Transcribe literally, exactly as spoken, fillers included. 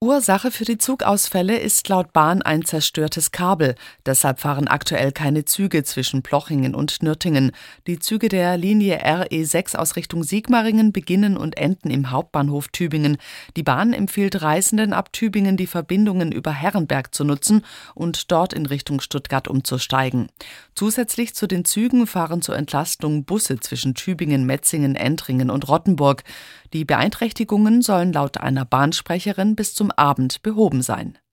Ursache für die Zugausfälle ist laut Bahn ein zerstörtes Kabel. Deshalb fahren aktuell keine Züge zwischen Plochingen und Nürtingen. Die Züge der Linie R E sechs aus Richtung Sigmaringen beginnen und enden im Hauptbahnhof Tübingen. Die Bahn empfiehlt Reisenden ab Tübingen, die Verbindungen über Herrenberg zu nutzen und dort in Richtung Stuttgart umzusteigen. Zusätzlich zu den Zügen fahren zur Entlastung Busse zwischen Tübingen, Metzingen, Entringen und Rottenburg. Die Beeinträchtigungen sollen laut einer Bahnsprecherin bis zum Abend behoben sein.